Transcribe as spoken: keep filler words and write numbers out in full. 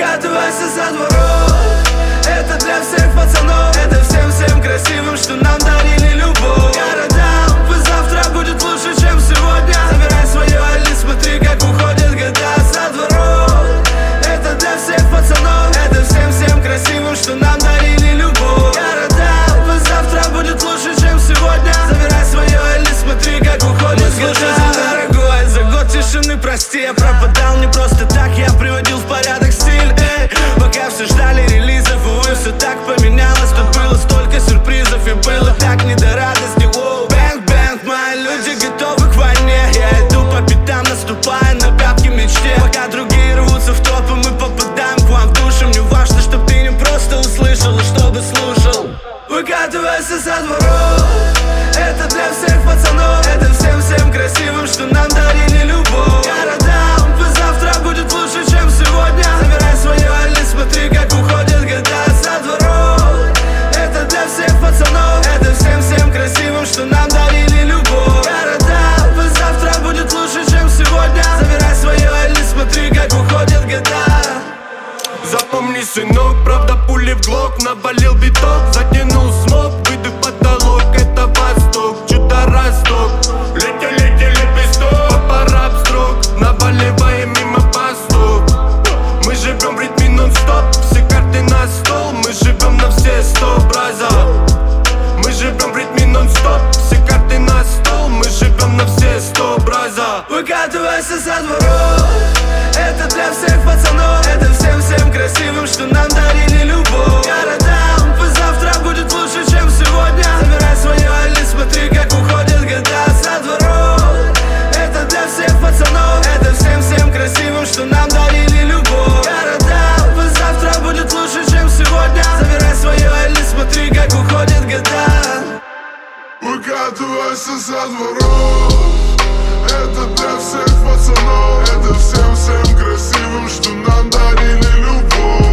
Выкатывайся со дворов, это для всех пацанов, это всем-всем красивым, что нам дарили любовь. Городам, пусть завтра будет лучше, чем сегодня. Забирай свое, Али, смотри, как уходят года. Со дворов, это для всех пацанов, это всем-всем красивым, что нам дарили любовь. Городам, пусть завтра будет лучше, чем сегодня. Забирай свое, Али, смотри, как уходят года. Дорогой, за год тишины прости, я пропадал не просто так, я приводил в порядок стиль, эй. Пока все ждали релизов, увы, все так поменялось. Тут было столько сюрпризов и было так не до радости. Воу, бэнг, бэнг, мои люди готовы к войне. Я иду по пятам, наступая на пятки мечте. Пока другие рвутся в топы, мы попадаем к вам в душу. Мне важно, чтоб ты не просто услышал, а чтобы слушал. Выкатывайся со дворов, это для всех пацанов, это всем-всем красивым, что нам дарили любовь. Городам, пусть завтра будет лучше, чем сегодня. Забирай свое, Али, смотри, как уходят года. Со дворов, это для всех пацанов, это всем-всем красивым, что нам дарили любовь. Городам, пусть завтра будет лучше, чем сегодня. Забирай свое, Али, смотри, как уходят года. Запомни, сынок, правда пули в глок. Навалил биток, затянул смог, выйду потолок, это восток, чудо-росток. Лети, лети, лепесток, папа-рап строк, наваливаем мимо постов. Мы живем в ритме нон-стоп, все карты на стол. Мы живем на все сто браза. Мы живем в ритме нон-стоп, все карты на стол. Мы живем на все сто браза. Выкатывайся со дворов, это для всех пацанов, это всем-всем красивым, что нам дарили любовь. Городам, пусть завтра будет лучше, чем сегодня. Забирай свое, Али, смотри, как уходят года. Со дворов, это для всех пацанов, это всем-всем красивым, что нам дарили любовь. Городам, пусть завтра будет лучше, чем сегодня. Забирай свое, Али, смотри, как уходят года. Выкатывайся со дворов, это для всех пацанов, это всем-всем красивым, что нам дарили любовь.